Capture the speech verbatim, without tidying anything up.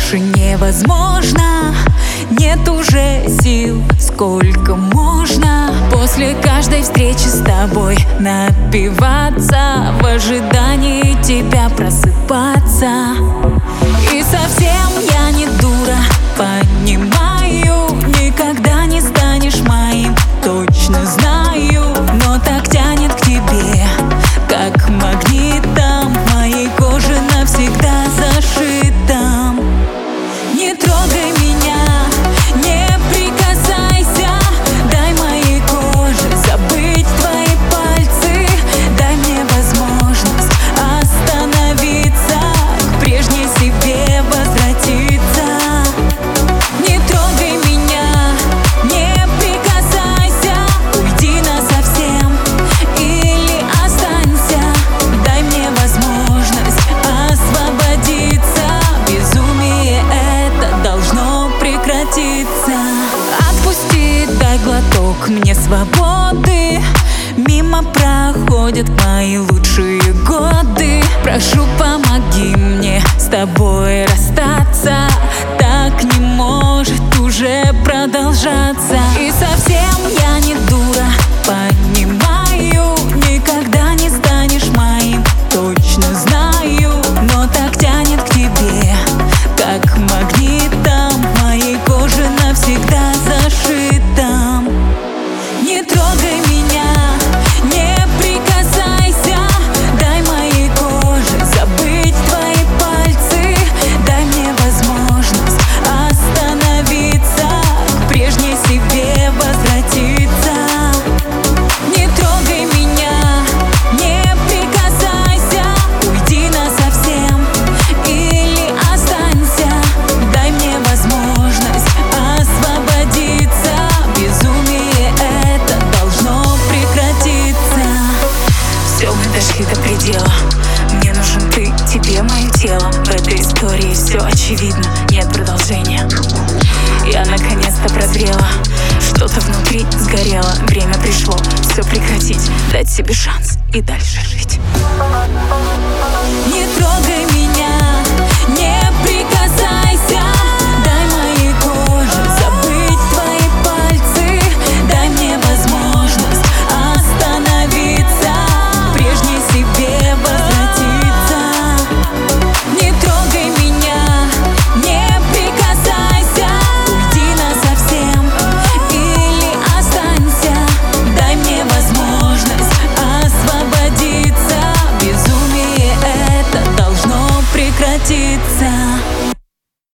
больше невозможно. Нет уже сил, сколько можно после каждой встречи с тобой напиваться, в ожидании тебя просыпаться. И совсем я не дура, понимаю, никогда не станешь моим, точно знаю, но так тянет к тебе, как магнитом, в моей коже навсегда зашитом. Не трогай меня, не прикасайся, дай моей коже забыть твои пальцы, дай мне возможность остановиться, к прежней себе возвратиться. Не трогай меня, не прикасайся, уйди насовсем или останься, дай мне возможность освободиться, безумие это должно прекратиться. Отпусти, дай глоток мне свободы, мимо проходят мои лучшие годы. Прошу, помоги мне с тобой расстаться, так не может уже продолжаться. И совсем я не дура, понимаю, никогда не станешь моим, точно знаю, но так тянет к тебе, как магнитом, в моей коже навсегда зашитом. Не трогай меня, не прикасайся, дай моей коже забыть твои пальцы, дай мне возможность остановиться, к прежней себе возвратиться. Не трогай меня, не прикасайся, уйди насовсем или останься, дай мне возможность освободиться, безумие это должно прекратиться. Все, мы дошли до предела, мне нужен ты, тебе мое тело. В этой истории все очевидно, нет продолжения. Я наконец-то прозрела, что-то внутри сгорело. Время пришло все прекратить, дать себе шанс и дальше жить. Не